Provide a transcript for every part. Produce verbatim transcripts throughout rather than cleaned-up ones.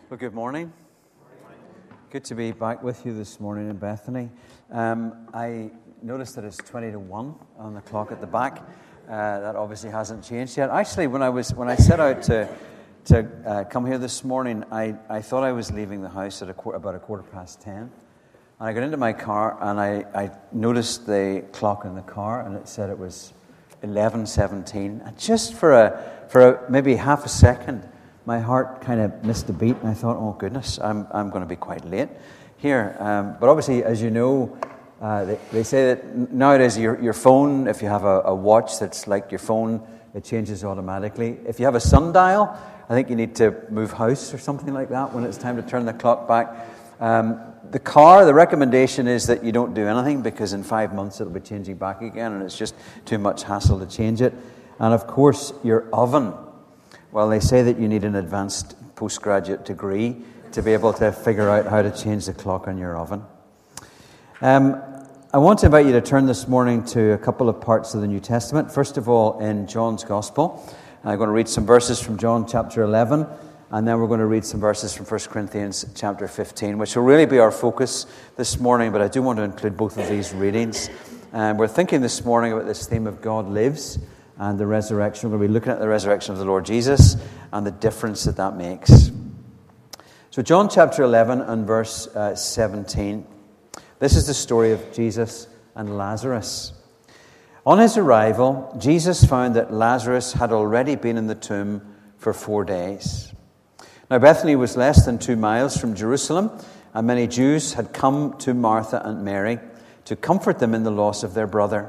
Well, good morning. Good to be back with you this morning in Bethany. Um, I noticed that it's twenty to one on the clock at the back. Uh, that obviously hasn't changed yet. Actually, when I was when I set out to to uh, come here this morning, I, I thought I was leaving the house at a qu- about a quarter past ten. And I got into my car and I, I noticed the clock in the car, and it said it was eleven seventeen. And just for a for a, maybe half a second, my heart kind of missed a beat, and I thought, oh goodness, I'm I'm going to be quite late here. Um, but obviously, as you know, uh, they, they say that nowadays your your phone, if you have a, a watch that's like your phone, it changes automatically. If you have a sundial, I think you need to move house or something like that when it's time to turn the clock back. Um, the car, the recommendation is that you don't do anything, because in five months it'll be changing back again, and it's just too much hassle to change it. And of course, your oven. Well, they say that you need an advanced postgraduate degree to be able to figure out how to change the clock on your oven. Um, I want to invite you to turn this morning to a couple of parts of the New Testament. First of all, in John's Gospel. I'm going to read some verses from John chapter eleven, and then we're going to read some verses from First Corinthians chapter fifteen, which will really be our focus this morning, but I do want to include both of these readings. And we're thinking this morning about this theme of God lives and the resurrection. We're going to be looking at the resurrection of the Lord Jesus and the difference that that makes. So John chapter eleven and verse uh, seventeen. This is the story of Jesus and Lazarus. On his arrival, Jesus found that Lazarus had already been in the tomb for four days. Now Bethany was less than two miles from Jerusalem, and many Jews had come to Martha and Mary to comfort them in the loss of their brother.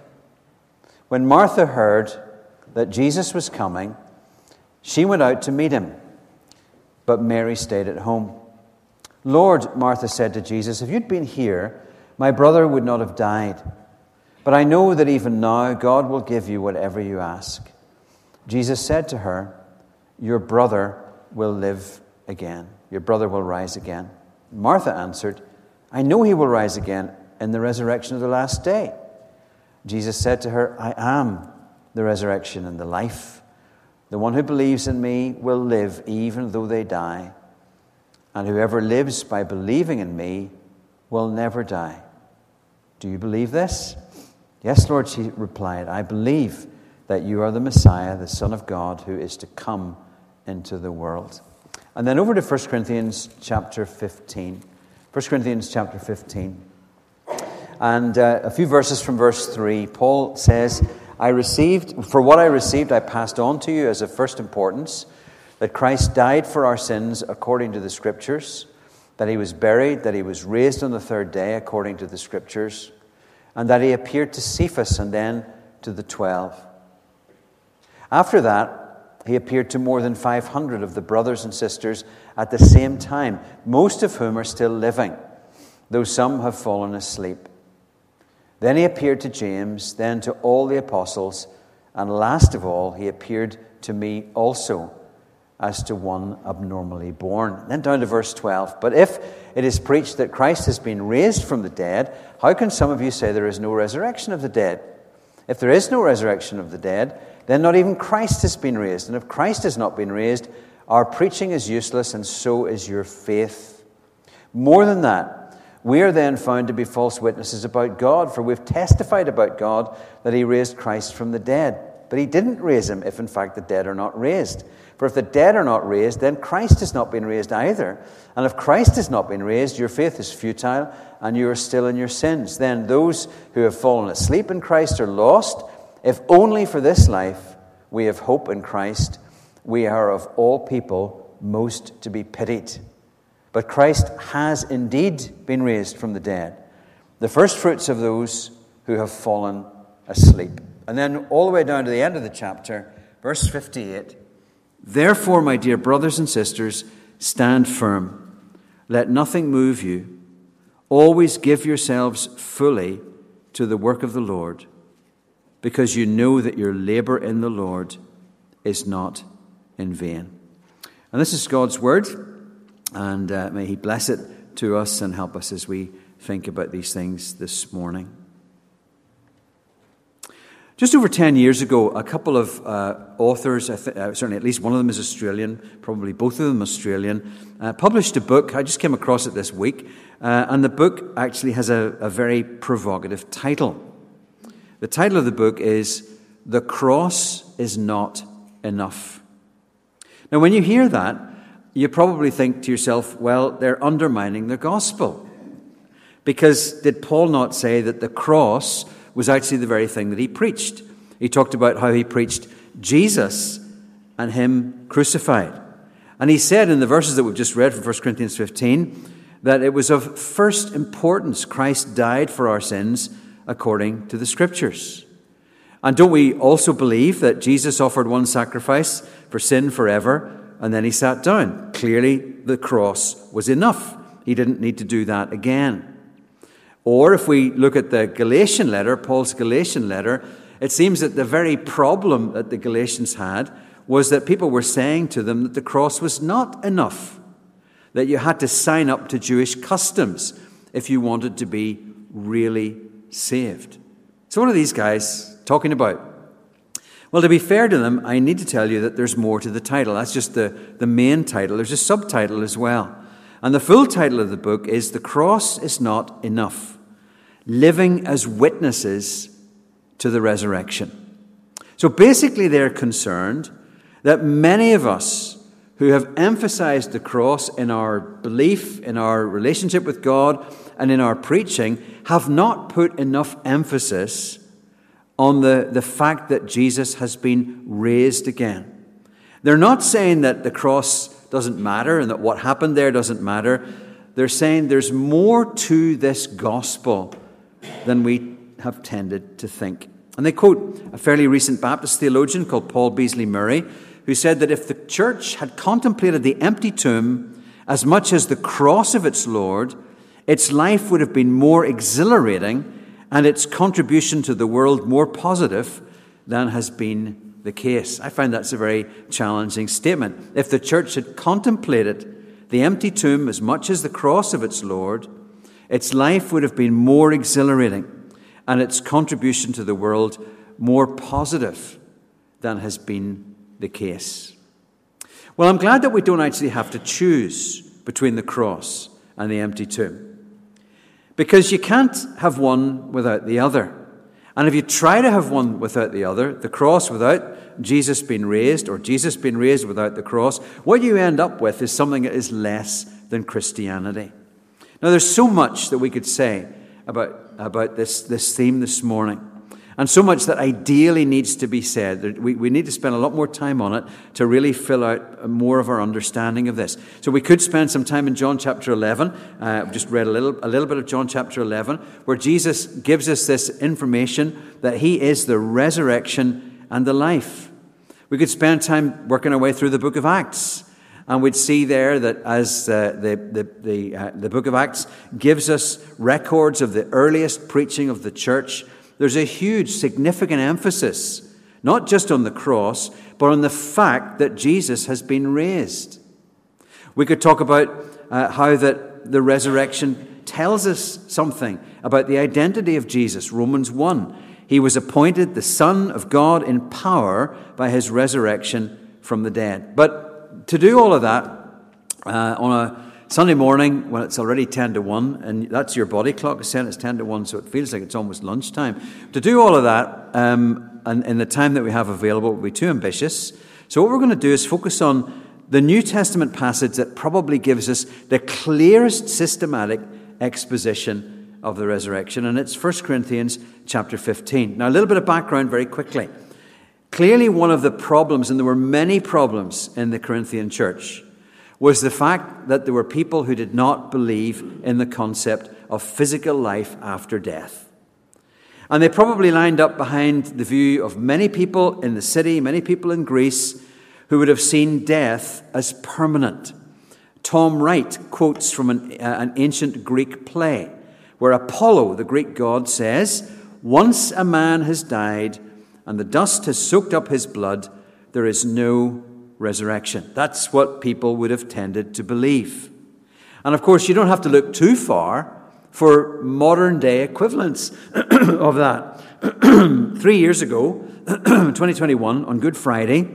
When Martha heard that Jesus was coming, she went out to meet him, but Mary stayed at home. "Lord," Martha said to Jesus, "if you'd been here, my brother would not have died. But I know that even now God will give you whatever you ask." Jesus said to her, "Your brother will live again. Your brother will rise again." Martha answered, "I know he will rise again in the resurrection of the last day." Jesus said to her, "I am the resurrection and the life. The one who believes in me will live even though they die. And whoever lives by believing in me will never die. Do you believe this?" "Yes, Lord," she replied. "I believe that you are the Messiah, the Son of God, who is to come into the world." And then over to First Corinthians chapter fifteen. First Corinthians chapter fifteen. And uh, a few verses from verse three. Paul says, I received, for what I received I passed on to you as of first importance, that Christ died for our sins according to the Scriptures, that he was buried, that he was raised on the third day according to the Scriptures, and that he appeared to Cephas and then to the twelve. After that, he appeared to more than five hundred of the brothers and sisters at the same time, most of whom are still living, though some have fallen asleep. Then he appeared to James, then to all the apostles, and last of all, he appeared to me also, as to one abnormally born. Then down to verse twelve. But if it is preached that Christ has been raised from the dead, how can some of you say there is no resurrection of the dead? If there is no resurrection of the dead, then not even Christ has been raised. And if Christ has not been raised, our preaching is useless, and so is your faith. More than that, we are then found to be false witnesses about God, for we've testified about God that he raised Christ from the dead. But he didn't raise him if in fact the dead are not raised. For if the dead are not raised, then Christ has not been raised either. And if Christ has not been raised, your faith is futile, and you are still in your sins. Then those who have fallen asleep in Christ are lost. If only for this life we have hope in Christ, we are of all people most to be pitied. But Christ has indeed been raised from the dead, the first fruits of those who have fallen asleep. And then all the way down to the end of the chapter, verse fifty-eight. Therefore, my dear brothers and sisters, stand firm. Let nothing move you. Always give yourselves fully to the work of the Lord, because you know that your labor in the Lord is not in vain. And this is God's word, and uh, may he bless it to us and help us as we think about these things this morning. Just over ten years ago, a couple of uh, authors, I th- uh, certainly at least one of them is Australian, probably both of them Australian, uh, published a book. I just came across it this week, uh, and the book actually has a, a very provocative title. The title of the book is "The Cross is Not Enough." Now, when you hear that, you probably think to yourself, well, they're undermining the gospel. Because did Paul not say that the cross was actually the very thing that he preached? He talked about how he preached Jesus and him crucified. And he said in the verses that we've just read from First Corinthians fifteen that it was of first importance Christ died for our sins according to the Scriptures. And don't we also believe that Jesus offered one sacrifice for sin forever and then he sat down? Clearly the cross was enough. He didn't need to do that again. Or if we look at the Galatian letter, Paul's Galatian letter, it seems that the very problem that the Galatians had was that people were saying to them that the cross was not enough, that you had to sign up to Jewish customs if you wanted to be really saved. So what are these guys talking about? Well, to be fair to them, I need to tell you that there's more to the title. That's just the, the main title. There's a subtitle as well. And the full title of the book is "The Cross is Not Enough. Living as Witnesses to the Resurrection." So basically they're concerned that many of us who have emphasized the cross in our belief, in our relationship with God, and in our preaching, have not put enough emphasis on the, the fact that Jesus has been raised again. They're not saying that the cross doesn't matter and that what happened there doesn't matter. They're saying there's more to this gospel than we have tended to think. And they quote a fairly recent Baptist theologian called Paul Beasley Murray, who said that if the church had contemplated the empty tomb as much as the cross of its Lord, its life would have been more exhilarating and its contribution to the world more positive than has been the case. I find that's a very challenging statement. If the church had contemplated the empty tomb as much as the cross of its Lord, its life would have been more exhilarating and its contribution to the world more positive than has been the case. Well, I'm glad that we don't actually have to choose between the cross and the empty tomb, because you can't have one without the other. And if you try to have one without the other, the cross without Jesus being raised or Jesus being raised without the cross, what you end up with is something that is less than Christianity. Now, there's so much that we could say about, about this, this theme this morning, and so much that ideally needs to be said. We, we need to spend a lot more time on it to really fill out more of our understanding of this. So we could spend some time in John chapter eleven. Uh, I've just read a little, a little bit of John chapter eleven, where Jesus gives us this information that he is the resurrection and the life. We could spend time working our way through the book of Acts, and we'd see there that as uh, the the the, uh, the book of Acts gives us records of the earliest preaching of the church, there's a huge, significant emphasis, not just on the cross, but on the fact that Jesus has been raised. We could talk about uh, how that the resurrection tells us something about the identity of Jesus. Romans one, he was appointed the Son of God in power by his resurrection from the dead. But to do all of that uh, on a Sunday morning when it's already ten to one, and that's your body clock is saying it's ten to one, so it feels like it's almost lunchtime. To do all of that um, and in the time that we have available would be too ambitious. So what we're going to do is focus on the New Testament passage that probably gives us the clearest systematic exposition of the resurrection, and it's First Corinthians chapter fifteen. Now, a little bit of background very quickly. Clearly, one of the problems, and there were many problems in the Corinthian church, was the fact that there were people who did not believe in the concept of physical life after death. And they probably lined up behind the view of many people in the city, many people in Greece, who would have seen death as permanent. Tom Wright quotes from an, uh, an ancient Greek play where Apollo, the Greek god, says, "Once a man has died and the dust has soaked up his blood, there is no resurrection." That's what people would have tended to believe. And of course, you don't have to look too far for modern-day equivalents of that. Three years ago, twenty twenty-one, on Good Friday,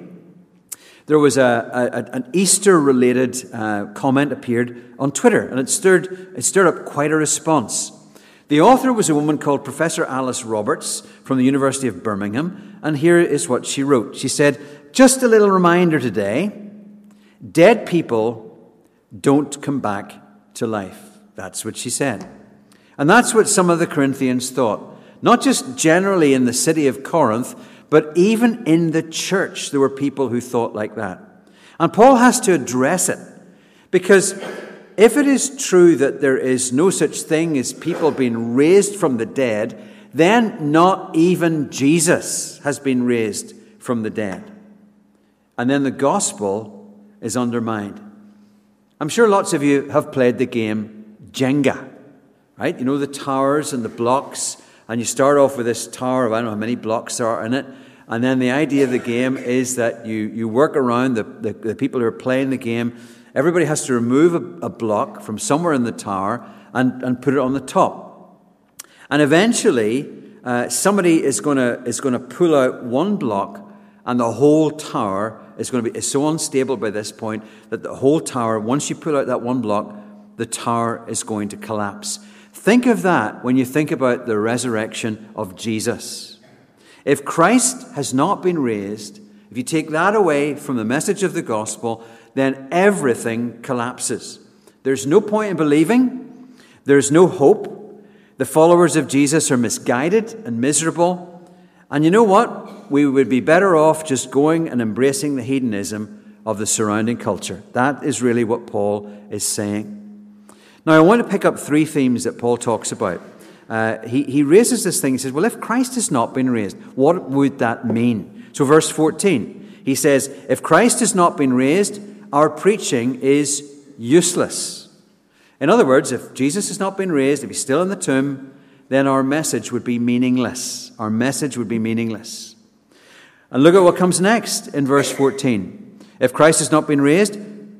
there was a, a, an Easter-related uh, comment appeared on Twitter, and it stirred, it stirred up quite a response. The author was a woman called Professor Alice Roberts from the University of Birmingham, and here is what she wrote. She said, "Just a little reminder today, dead people don't come back to life." That's what she said. And that's what some of the Corinthians thought. Not just generally in the city of Corinth, but even in the church, there were people who thought like that. And Paul has to address it, because if it is true that there is no such thing as people being raised from the dead, then not even Jesus has been raised from the dead. And then the gospel is undermined. I'm sure lots of you have played the game Jenga, right? You know, the towers and the blocks, and you start off with this tower of, I don't know how many blocks there are in it, and then the idea of the game is that you, you work around the, the, the people who are playing the game. Everybody has to remove a, a block from somewhere in the tower and, and put it on the top. And eventually, uh, somebody is going to is going to pull out one block, and the whole tower is going to be is so unstable by this point that the whole tower, once you pull out that one block, the tower is going to collapse. Think of that when you think about the resurrection of Jesus. If Christ has not been raised, if you take that away from the message of the gospel, then everything collapses. There's no point in believing. There's no hope. The followers of Jesus are misguided and miserable. And you know what? We would be better off just going and embracing the hedonism of the surrounding culture. That is really what Paul is saying. Now, I want to pick up three themes that Paul talks about. Uh, he, he raises this thing. He says, well, if Christ has not been raised, what would that mean? So verse fourteen, he says, if Christ has not been raised, our preaching is useless. In other words, if Jesus has not been raised, if he's still in the tomb, then our message would be meaningless. Our message would be meaningless. And look at what comes next in verse fourteen. If Christ has not been raised,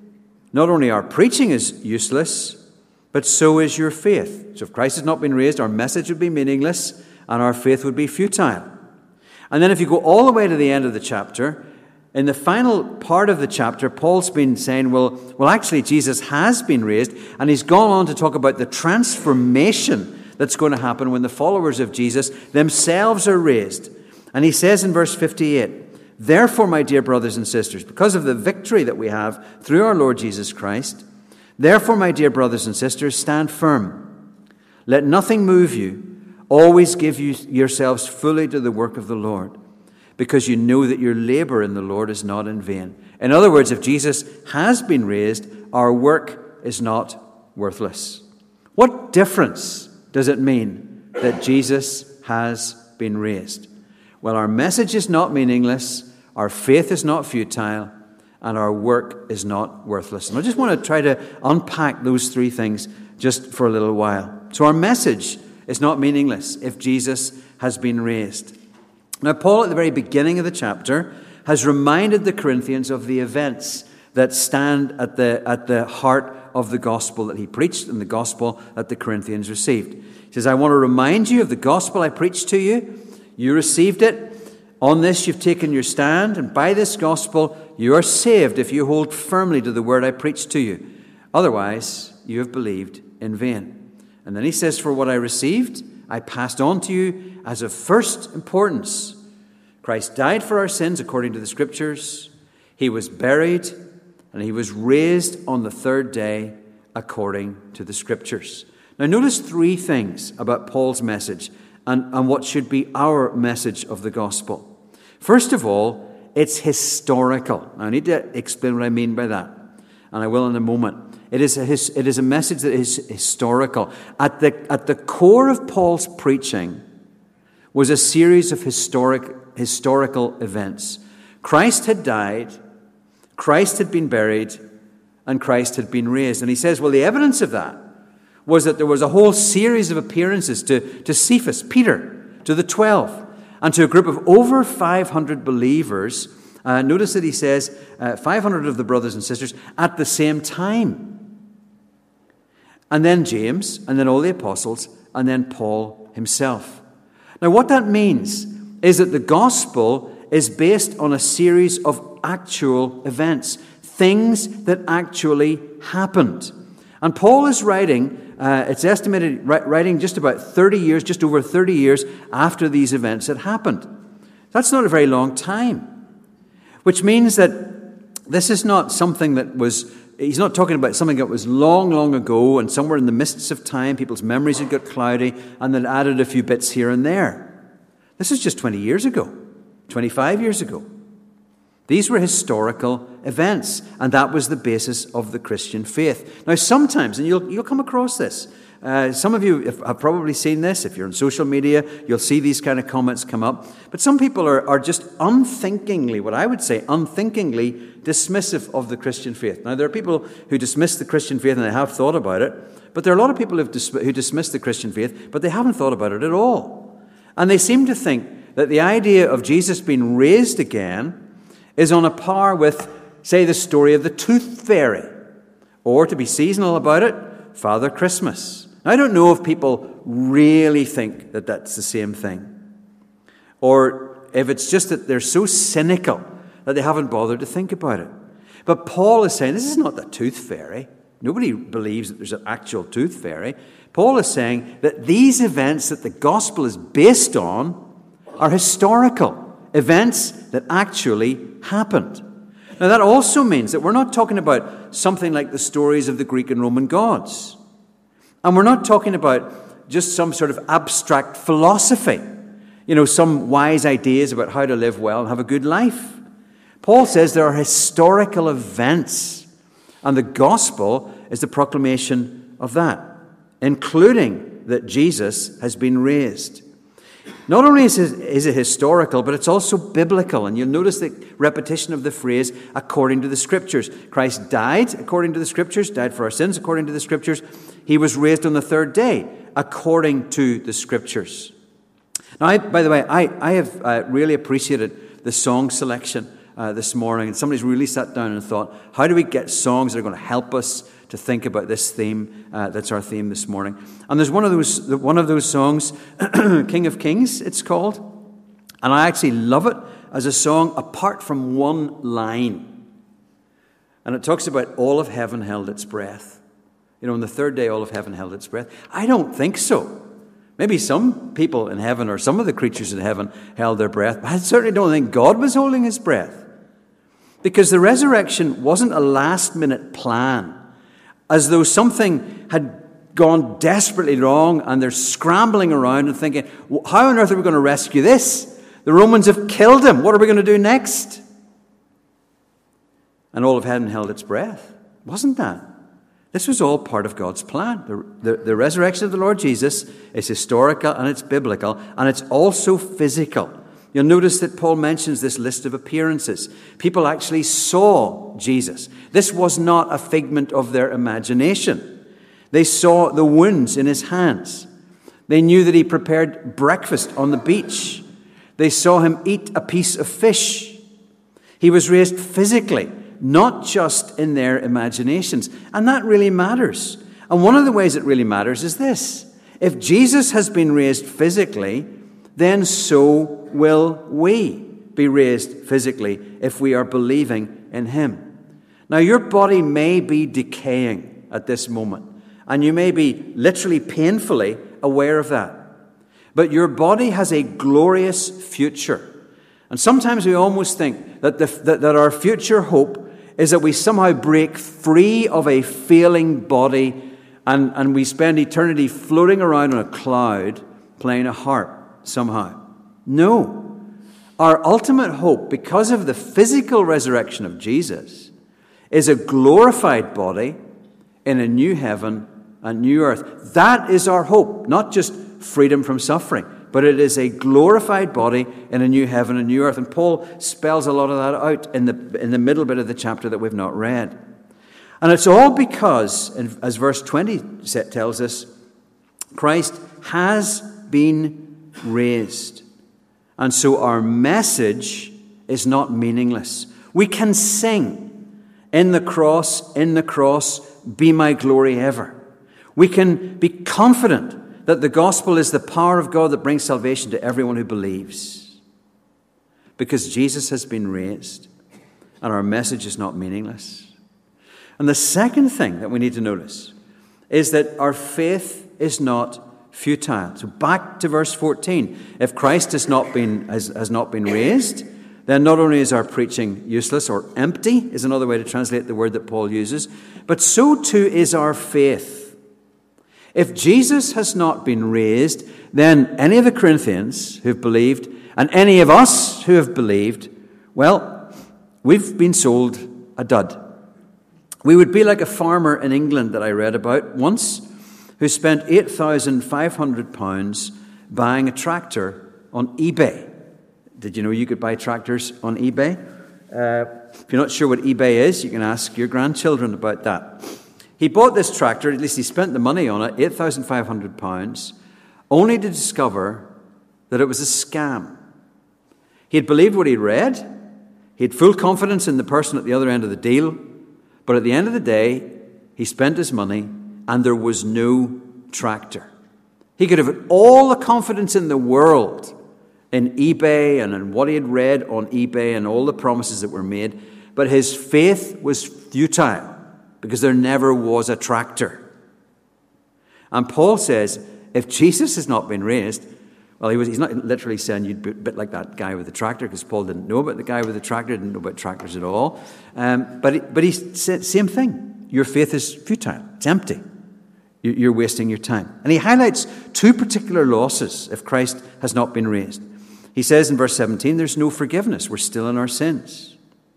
not only our preaching is useless, but so is your faith. So if Christ has not been raised, our message would be meaningless and our faith would be futile. And then if you go all the way to the end of the chapter, in the final part of the chapter, Paul's been saying, well, well, actually, Jesus has been raised, and he's gone on to talk about the transformation that's going to happen when the followers of Jesus themselves are raised. And he says in verse fifty-eight, therefore, my dear brothers and sisters, because of the victory that we have through our Lord Jesus Christ, therefore, my dear brothers and sisters, stand firm. Let nothing move you. Always give you yourselves fully to the work of the Lord, because you know that your labor in the Lord is not in vain. In other words, if Jesus has been raised, our work is not worthless. What difference does it mean that Jesus has been raised? Well, our message is not meaningless, our faith is not futile, and our work is not worthless. And I just want to try to unpack those three things just for a little while. So our message is not meaningless if Jesus has been raised. Now, Paul, at the very beginning of the chapter, has reminded the Corinthians of the events that stand at the, at the heart of the gospel that he preached and the gospel that the Corinthians received. He says, I want to remind you of the gospel I preached to you. You received it. On this you've taken your stand, and by this gospel you are saved if you hold firmly to the word I preached to you. Otherwise, you have believed in vain. And then he says, for what I received, I passed on to you as of first importance. Christ died for our sins according to the Scriptures. He was buried, and he was raised on the third day according to the Scriptures. Now notice three things about Paul's message and, and what should be our message of the gospel. First of all, it's historical. Now, I need to explain what I mean by that, and I will in a moment. It is a, his, it is a message that is historical. At the, at the core of Paul's preaching was a series of historic, historical events. Christ had died, Christ had been buried, and Christ had been raised. And he says, well, the evidence of that was that there was a whole series of appearances to, to Cephas, Peter, to the twelve, and to a group of over five hundred believers. Uh, notice that he says uh, five hundred of the brothers and sisters at the same time. and then James, and then all the apostles, and then Paul himself. Now, what that means is that the gospel is based on a series of actual events, things that actually happened. And Paul is writing, uh, it's estimated, writing just about thirty years, just over thirty years after these events had happened. That's not a very long time, which means that this is not something that was, he's not talking about something that was long, long ago and somewhere in the mists of time, people's memories had got cloudy and then added a few bits here and there. This is just twenty years ago, twenty-five years ago. These were historical events, and that was the basis of the Christian faith. Now, sometimes, and you'll, you'll come across this, uh, some of you have probably seen this. If you're on social media, you'll see these kind of comments come up. But some people are, are just unthinkingly, what I would say, unthinkingly dismissive of the Christian faith. Now, there are people who dismiss the Christian faith and they have thought about it, but there are a lot of people who've dis- who dismiss the Christian faith, but they haven't thought about it at all. And they seem to think that the idea of Jesus being raised again is on a par with, say, the story of the tooth fairy, or, to be seasonal about it, Father Christmas. Now, I don't know if people really think that that's the same thing, or if it's just that they're so cynical that they haven't bothered to think about it. But Paul is saying, this is not the tooth fairy. Nobody believes that there's an actual tooth fairy. Paul is saying that these events that the gospel is based on are historical events that actually happened. Now, that also means that we're not talking about something like the stories of the Greek and Roman gods. And we're not talking about just some sort of abstract philosophy, you know, some wise ideas about how to live well and have a good life. Paul says there are historical events, and the gospel is the proclamation of that, including that Jesus has been raised. Not only is it, is it historical, but it's also biblical. And you'll notice the repetition of the phrase, according to the Scriptures. Christ died according to the Scriptures, died for our sins according to the Scriptures. He was raised on the third day according to the Scriptures. Now, I, by the way, I, I have uh, really appreciated the song selection uh, this morning. And somebody's really sat down and thought, how do we get songs that are going to help us to think about this theme? Uh, that's our theme this morning. And there's one of those one of those songs, King of Kings, it's called. And I actually love it as a song apart from one line. And it talks about all of heaven held its breath. You know, on the third day, all of heaven held its breath. I don't think so. Maybe some people in heaven or some of the creatures in heaven held their breath. But I certainly don't think God was holding his breath. Because the resurrection wasn't a last-minute plan, as though something had gone desperately wrong and they're scrambling around and thinking, how on earth are we going to rescue this? The Romans have killed him. What are we going to do next? And all of heaven held its breath. Wasn't that? This was all part of God's plan. The, the, the resurrection of the Lord Jesus is historical and it's biblical, and it's also physical. You'll notice that Paul mentions this list of appearances. People actually saw Jesus. This was not a figment of their imagination. They saw the wounds in his hands. They knew that he prepared breakfast on the beach. They saw him eat a piece of fish. He was raised physically, not just in their imaginations. And that really matters. And one of the ways it really matters is this. If Jesus has been raised physically, then so will we be raised physically if we are believing in him. Now, your body may be decaying at this moment, and you may be literally painfully aware of that. But your body has a glorious future. And sometimes we almost think that, the, that, that our future hope is that we somehow break free of a failing body and, and we spend eternity floating around on a cloud playing a harp somehow. No. Our ultimate hope, because of the physical resurrection of Jesus, is a glorified body in a new heaven and new earth. That is our hope, not just freedom from suffering, but it is a glorified body in a new heaven and new earth. And Paul spells a lot of that out in the, in the middle bit of the chapter that we've not read. And it's all because, as verse twenty tells us, Christ has been raised. And so our message is not meaningless. We can sing, in the cross, in the cross, be my glory ever. We can be confident that the gospel is the power of God that brings salvation to everyone who believes. Because Jesus has been raised, and our message is not meaningless. And the second thing that we need to notice is that our faith is not futile. So back to verse fourteen. If Christ has not been, has, has not been raised, then not only is our preaching useless, or empty is another way to translate the word that Paul uses, but so too is our faith. If Jesus has not been raised, then any of the Corinthians who have believed, and any of us who have believed, well, we've been sold a dud. We would be like a farmer in England that I read about once, who spent eight thousand five hundred pounds buying a tractor on eBay. Did you know you could buy tractors on eBay? Uh, if you're not sure what eBay is, you can ask your grandchildren about that. He bought this tractor, at least he spent the money on it, eight thousand five hundred pounds, only to discover that it was a scam. He had believed what he'd read. He had full confidence in the person at the other end of the deal. But at the end of the day, he spent his money and there was no tractor. He could have had all the confidence in the world in eBay and in what he had read on eBay and all the promises that were made, but his faith was futile because there never was a tractor. And Paul says, if Jesus has not been raised, well, he was, he's not literally saying you'd be a bit like that guy with the tractor, because Paul didn't know about the guy with the tractor, didn't know about tractors at all. Um, but, he, but he said, same thing. Your faith is futile. It's empty. You're wasting your time. And he highlights two particular losses if Christ has not been raised. He says in verse seventeen, there's no forgiveness. We're still in our sins.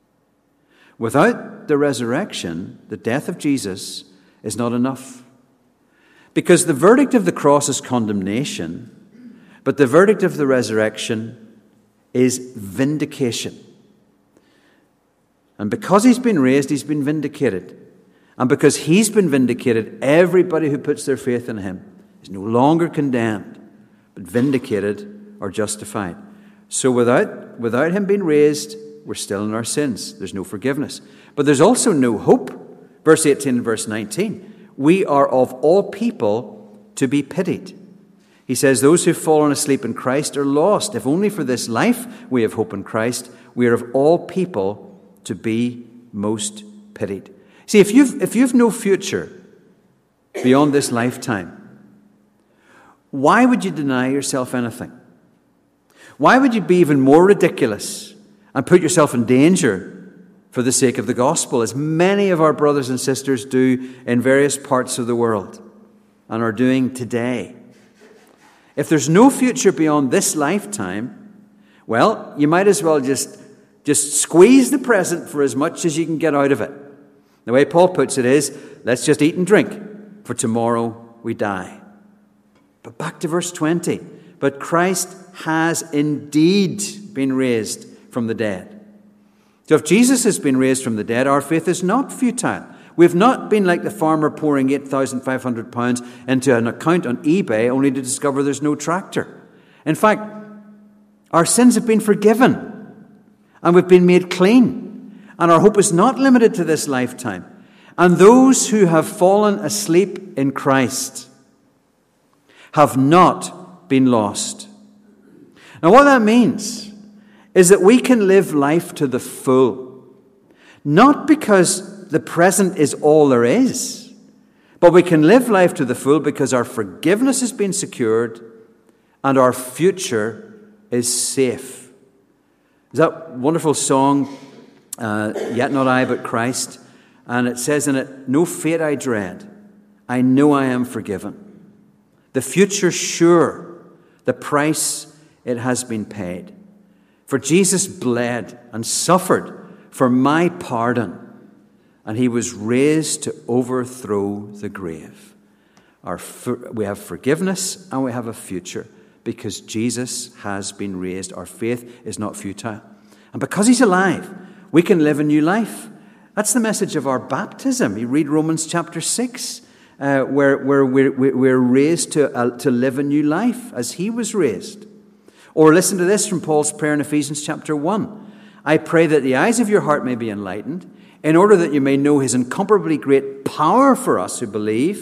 Without the resurrection, the death of Jesus is not enough. Because the verdict of the cross is condemnation, but the verdict of the resurrection is vindication. And because he's been raised, he's been vindicated. And because he's been vindicated, everybody who puts their faith in him is no longer condemned, but vindicated or justified. So without, without him being raised, we're still in our sins. There's no forgiveness. But there's also no hope. Verse eighteen and verse nineteen. We are of all people to be pitied. He says, those who've fallen asleep in Christ are lost. If only for this life we have hope in Christ, we are of all people to be most pitied. See, if you've, if you've no future beyond this lifetime, why would you deny yourself anything? Why would you be even more ridiculous and put yourself in danger for the sake of the gospel, as many of our brothers and sisters do in various parts of the world and are doing today? If there's no future beyond this lifetime, well, you might as well just, just squeeze the present for as much as you can get out of it. The way Paul puts it is, let's just eat and drink, for tomorrow we die. But back to verse twenty. But Christ has indeed been raised from the dead. So if Jesus has been raised from the dead, our faith is not futile. We've not been like the farmer pouring eight thousand five hundred pounds into an account on eBay only to discover there's no tractor. In fact, our sins have been forgiven and we've been made clean. And our hope is not limited to this lifetime. And those who have fallen asleep in Christ have not been lost. Now, what that means is that we can live life to the full. Not because the present is all there is, but we can live life to the full because our forgiveness has been secured and our future is safe. Is that wonderful song, uh, Yet Not I But Christ? And it says in it, no fate I dread, I know I am forgiven. The future sure, the price it has been paid. For Jesus bled and suffered for my pardon, and he was raised to overthrow the grave. Our, we have forgiveness and we have a future because Jesus has been raised. Our faith is not futile. And because he's alive, we can live a new life. That's the message of our baptism. You read Romans chapter six, uh, where, where we're, we're raised to, uh, to live a new life as he was raised. Or listen to this from Paul's prayer in Ephesians chapter one. I pray that the eyes of your heart may be enlightened, in order that you may know his incomparably great power for us who believe,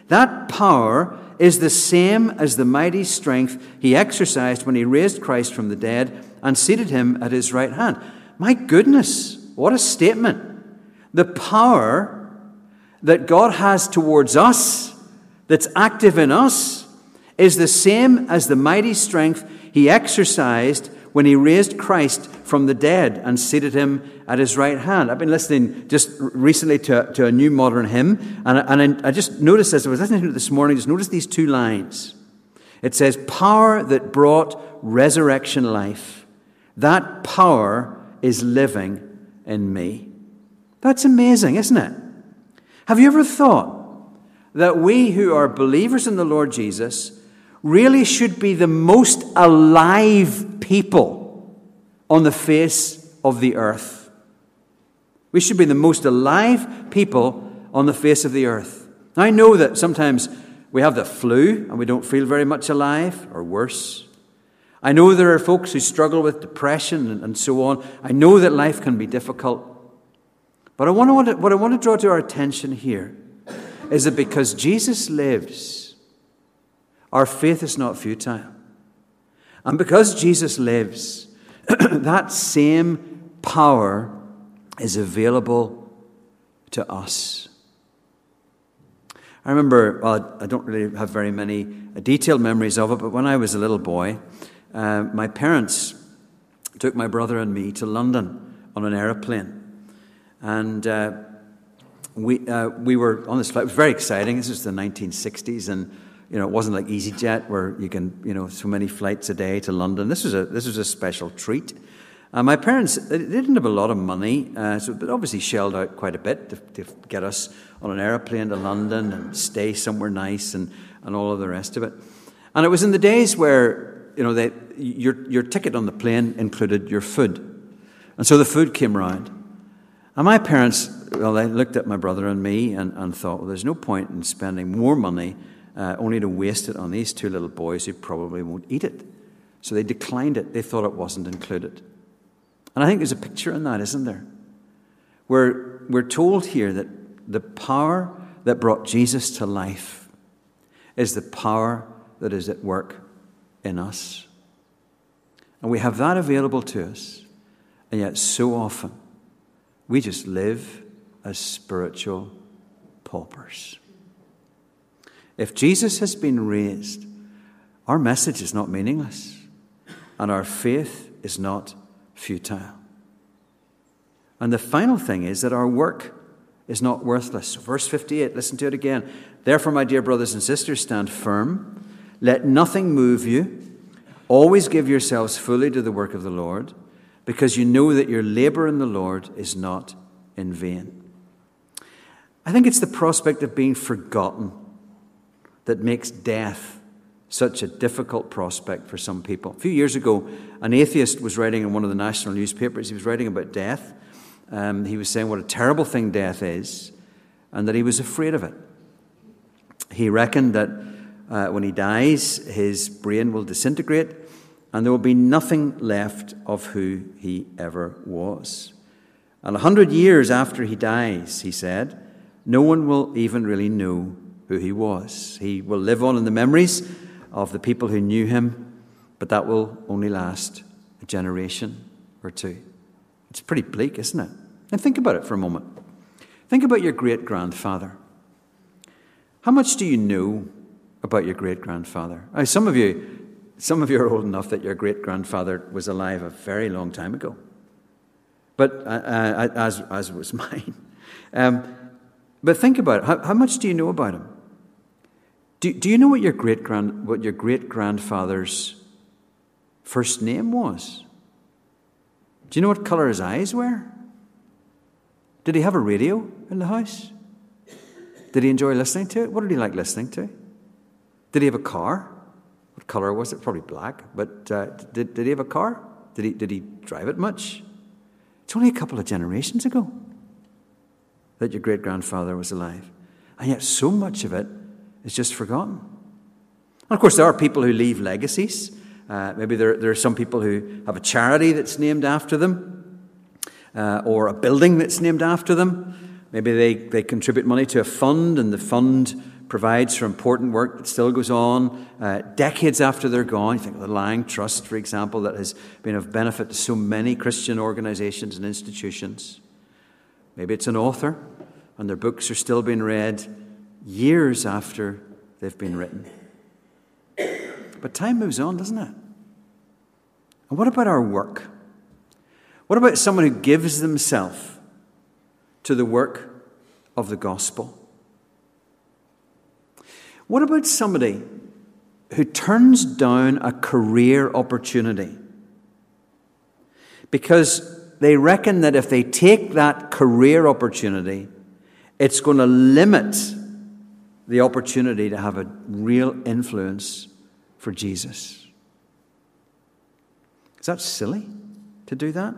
That power is the same as the mighty strength he exercised when he raised Christ from the dead and seated him at his right hand. My goodness, what a statement. The power that God has towards us, that's active in us, is the same as the mighty strength he exercised when he raised Christ from the dead and seated him at his right hand. I've been listening just recently to, to a new modern hymn, and, and I just noticed as I was listening to it this morning, just noticed these two lines. It says, power that brought resurrection life, that power is living in me. That's amazing, isn't it? Have you ever thought that we who are believers in the Lord Jesus really should be the most alive people on the face of the earth? We should be the most alive people on the face of the earth. I know that sometimes we have the flu and we don't feel very much alive, or worse. I know there are folks who struggle with depression and, and so on. I know that life can be difficult. But I want to, what I want to draw to our attention here is that because Jesus lives, our faith is not futile. And because Jesus lives, that same power is available to us. I remember, well, I don't really have very many detailed memories of it, but when I was a little boy, uh, my parents took my brother and me to London on an aeroplane. And uh, we uh, we were on this flight. It was very exciting. This was the nineteen sixties, and you know it wasn't like EasyJet where you can you know so many flights a day to London. This was a this was a special treat. Uh, my parents they didn't have a lot of money, uh, so but obviously shelled out quite a bit to, to get us on an aeroplane to London and stay somewhere nice and, and all of the rest of it. And it was in the days where you know they your your ticket on the plane included your food, and so the food came round. And my parents, well, they looked at my brother and me and, and thought, well, there's no point in spending more money uh, only to waste it on these two little boys who probably won't eat it. So they declined it. They thought it wasn't included. And I think there's a picture in that, isn't there? Where we're told here that the power that brought Jesus to life is the power that is at work in us. And we have that available to us. And yet so often, we just live as spiritual paupers. If Jesus has been raised, our message is not meaningless, and our faith is not futile. And the final thing is that our work is not worthless. Verse fifty-eight, listen to it again. Therefore, my dear brothers and sisters, stand firm. Let nothing move you. Always give yourselves fully to the work of the Lord, because you know that your labor in the Lord is not in vain. I think it's the prospect of being forgotten that makes death such a difficult prospect for some people. A few years ago, an atheist was writing in one of the national newspapers. He was writing about death. Um, he was saying what a terrible thing death is, and that he was afraid of it. He reckoned that uh, when he dies, his brain will disintegrate, and there will be nothing left of who he ever was. And a hundred years after he dies, he said, no one will even really know who he was. He will live on in the memories of the people who knew him, but that will only last a generation or two. It's pretty bleak, isn't it? And think about it for a moment. Think about your great-grandfather. How much do you know about your great-grandfather? Now, some of you Some of you are old enough that your great-grandfather was alive a very long time ago. But uh, uh, as as was mine. Um, but think about it. How, how much do you know about him? Do, do you know what your great-grand what your great-grandfather's first name was? Do you know what color his eyes were? Did he have a radio in the house? Did he enjoy listening to it? What did he like listening to? Did he have a car? What color was it? Probably black. But uh, did, did he have a car? Did he, did he drive it much? It's only a couple of generations ago that your great-grandfather was alive. And yet so much of it is just forgotten. And of course, there are people who leave legacies. Uh, maybe there, there are some people who have a charity that's named after them, uh, or a building that's named after them. Maybe they, they contribute money to a fund, and the fund provides for important work that still goes on uh, decades after they're gone. You think of the Lang Trust, for example, that has been of benefit to so many Christian organizations and institutions. Maybe it's an author, and their books are still being read years after they've been written. But time moves on, doesn't it? And what about our work? What about someone who gives themselves to the work of the gospel? What about somebody who turns down a career opportunity because they reckon that if they take that career opportunity, it's going to limit the opportunity to have a real influence for Jesus? Is that silly to do that?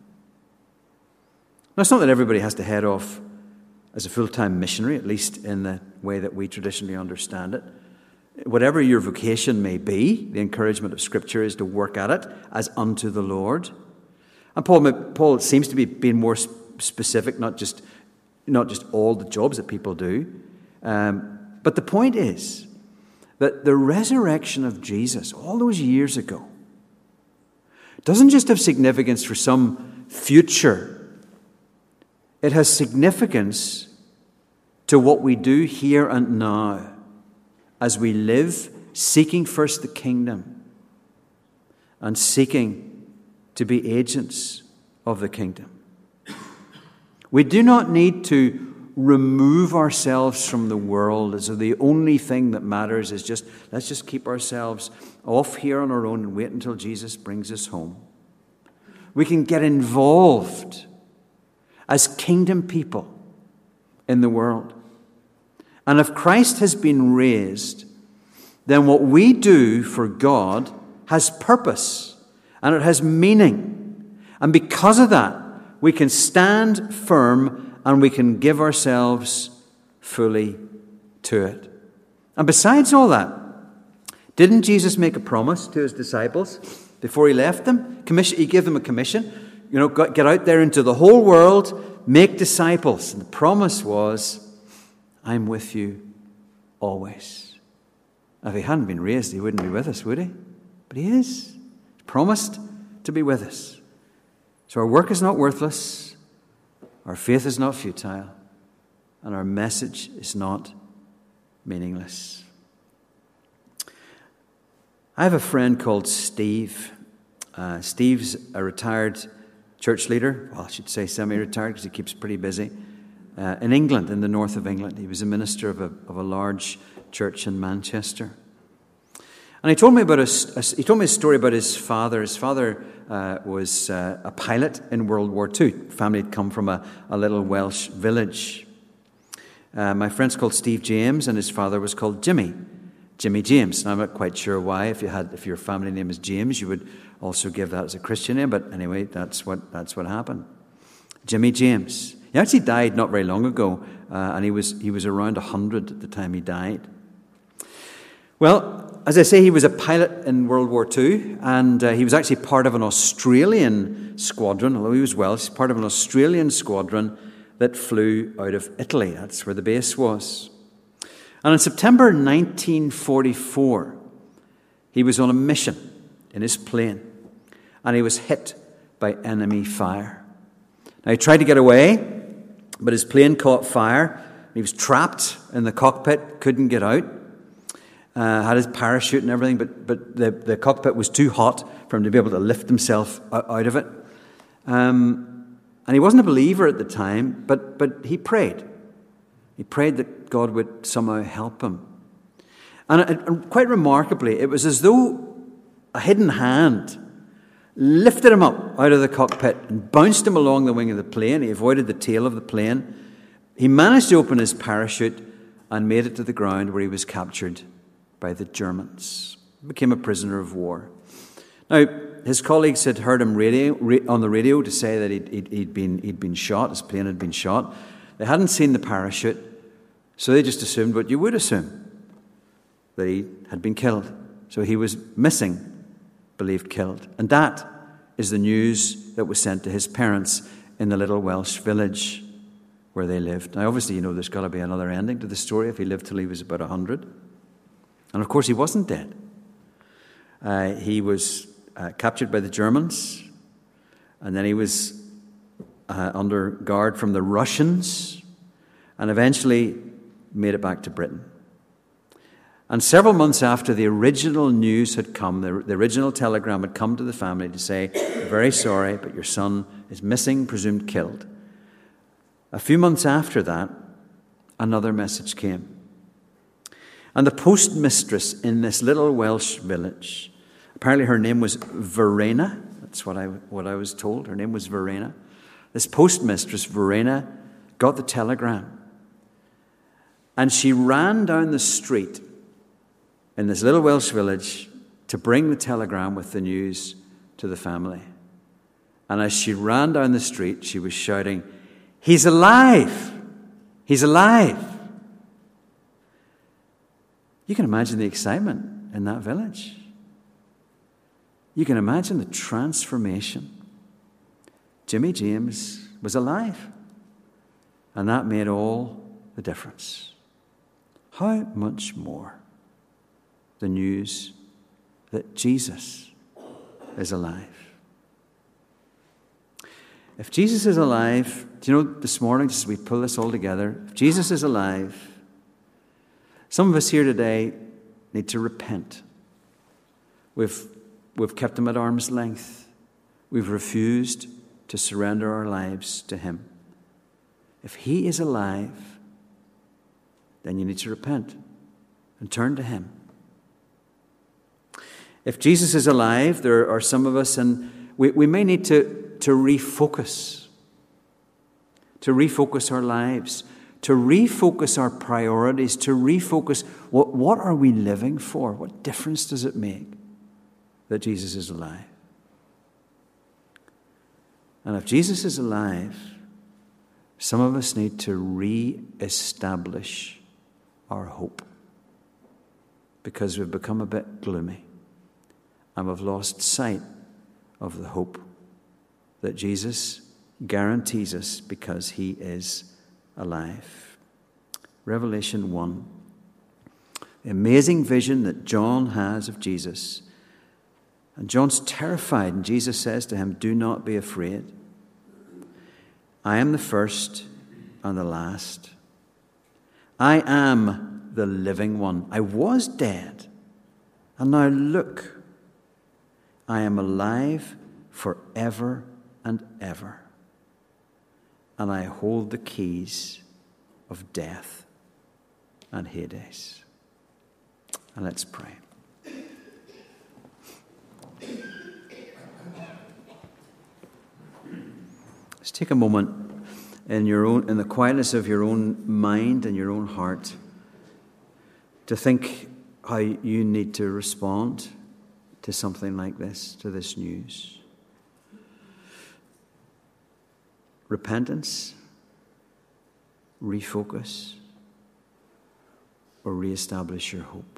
Now, it's not that everybody has to head off as a full-time missionary, at least in the way that we traditionally understand it. Whatever your vocation may be, the encouragement of Scripture is to work at it as unto the Lord. And Paul, Paul seems to be being more specific, not just, not just all the jobs that people do. Um, but the point is that the resurrection of Jesus all those years ago doesn't just have significance for some future. It has significance to what we do here and now as we live seeking first the kingdom and seeking to be agents of the kingdom. We do not need to remove ourselves from the world as though the only thing that matters is just, let's just keep ourselves off here on our own and wait until Jesus brings us home. We can get involved as kingdom people in the world. And if Christ has been raised, then what we do for God has purpose and it has meaning. And because of that, we can stand firm and we can give ourselves fully to it. And besides all that, didn't Jesus make a promise to his disciples before he left them? Commission, he gave them a commission. You know, get out there into the whole world, make disciples. And the promise was, I'm with you always. Now, if he hadn't been raised, he wouldn't be with us, would he? But he is. He's promised to be with us. So our work is not worthless, our faith is not futile, and our message is not meaningless. I have a friend called Steve. Uh, Steve's a retired church leader. Well, I should say semi-retired because he keeps pretty busy. Uh, in England, in the north of England. He was a minister of a, of a large church in Manchester. And he told me about a, a, he told me a story about his father. His father uh, was uh, a pilot in World War Two. Family had come from a, a little Welsh village. Uh, my friend's called Steve James, and his father was called Jimmy. Jimmy James. And I'm not quite sure why. If you had, if your family name is James, you would also give that as a Christian name. But anyway, that's what that's what happened. Jimmy James. He actually died not very long ago, uh, and he was he was around one hundred at the time he died. Well, as I say, he was a pilot in World War Two, and uh, he was actually part of an Australian squadron, although he was Welsh, part of an Australian squadron that flew out of Italy. That's where the base was. And in September nineteen forty-four, he was on a mission in his plane, and he was hit by enemy fire. Now, he tried to get away, but his plane caught fire. He was trapped in the cockpit, couldn't get out. Uh, had his parachute and everything, but but the, the cockpit was too hot for him to be able to lift himself out of it. Um, and he wasn't a believer at the time, but but he prayed. He prayed that God would somehow help him. And, it, and quite remarkably, it was as though a hidden hand lifted him up out of the cockpit and bounced him along the wing of the plane. He avoided the tail of the plane. He managed to open his parachute and made it to the ground where he was captured by the Germans. He became a prisoner of war. Now, his colleagues had heard him radio, on the radio to say that he'd, he'd, he'd, been, he'd been shot, his plane had been shot. They hadn't seen the parachute, so they just assumed what you would assume, that he had been killed. So he was missing, believed killed. And that is the news that was sent to his parents in the little Welsh village. where they lived. Now, obviously, you know, there's got to be another ending to the story if he lived till he was about one hundred. And, of course, he wasn't dead. Uh, he was uh, captured by the Germans, and then he was uh, under guard from the Russians, and eventually made it back to Britain. And several months after the original news had come, the, the original telegram had come to the family to say, very sorry, but your son is missing, presumed killed. A few months after that, another message came. And the postmistress in this little Welsh village, apparently her name was Verena. That's what I, what I was told. Her name was Verena. This postmistress, Verena, got the telegram. And she ran down the street in this little Welsh village to bring the telegram with the news to the family. And as she ran down the street, she was shouting, "He's alive! He's alive!" You can imagine the excitement in that village. You can imagine the transformation. Jimmy James was alive. And that made all the difference. How much more the news that Jesus is alive? If Jesus is alive, do you know, this morning, just as we pull this all together, if Jesus is alive, some of us here today need to repent. We've, we've kept him at arm's length. We've refused to surrender our lives to him. If he is alive, then you need to repent and turn to him. If Jesus is alive, there are some of us, and we, we may need to, to refocus, to refocus our lives, to refocus our priorities, to refocus what, what are we living for? What difference does it make that Jesus is alive? And if Jesus is alive, some of us need to re-establish our hope because we've become a bit gloomy and we've lost sight of the hope that Jesus guarantees us because he is alive. Revelation one. The amazing vision that John has of Jesus. And John's terrified, and Jesus says to him, "Do not be afraid. I am the first and the last. I am the living one. I was dead, and now look, I am alive forever and ever. And I hold the keys of death and Hades." And let's pray. Let's take a moment in your own, in the quietness of your own mind and your own heart, to think how you need to respond to something like this, to this news. Repentance, refocus, or reestablish your hope.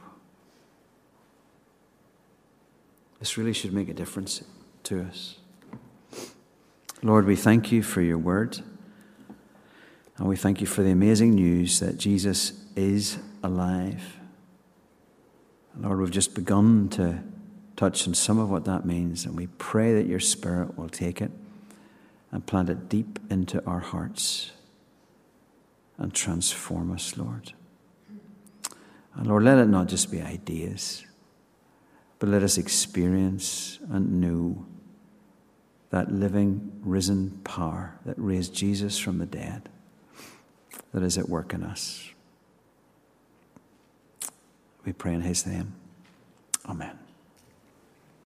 This really should make a difference to us. Lord, we thank you for your word, and we thank you for the amazing news that Jesus is alive. Lord, we've just begun to touch on some of what that means, and we pray that your Spirit will take it and plant it deep into our hearts and transform us, Lord. And Lord, let it not just be ideas, but let us experience and know that living, risen power that raised Jesus from the dead, that is at work in us. We pray in his name. Amen.